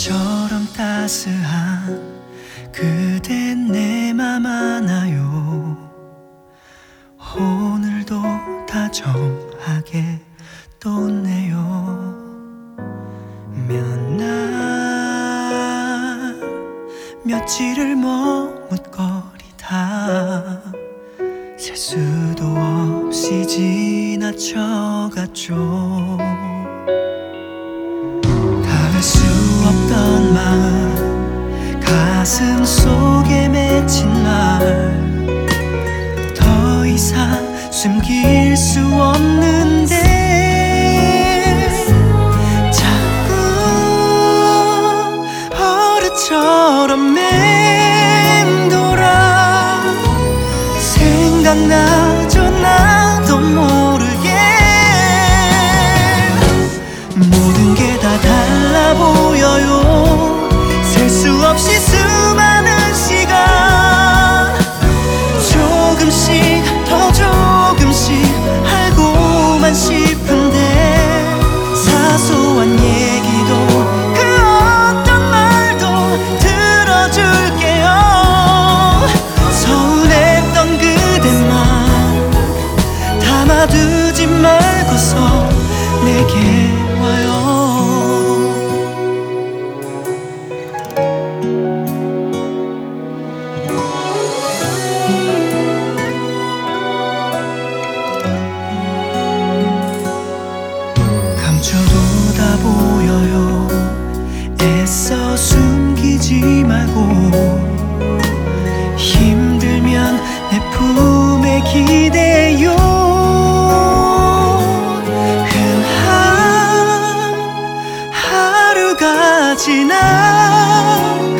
별처럼 따스한 그대 내 맘 아나요. 오늘도 다정하게 떴네요. 몇 날 며칠을 머뭇거리다 셀 수도 없이 지나쳐갔죠. 닿을 수 없던 마음 가슴 속에 맺힌 말 더 이상 숨길 수 없는데 자꾸 버릇처럼 맴돌아 생각나죠. 나도 모르게 모든 게 다 달라 보여요. 셀 수 없이 수많은 시간 조금씩 더 조금씩 알고만 싶은데 사소한 얘기도 그 어떤 말도 들어줄게요. 서운했던 그대만 담아두지 말고서 내게 와요. 감춰도 다 보여요. 애써 숨기지 말고 힘들면 내 품에 기대요. 하루가 지나